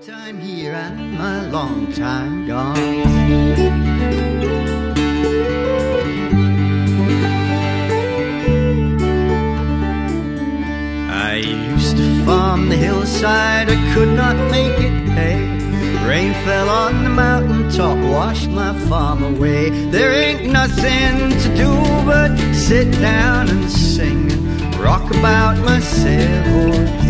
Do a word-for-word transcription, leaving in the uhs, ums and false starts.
time here and my long time gone. I used to farm the hillside, I could not make it pay. Rain fell on the mountain top, washed my farm away. There ain't nothing to do but sit down and sing and rock about my sailboard.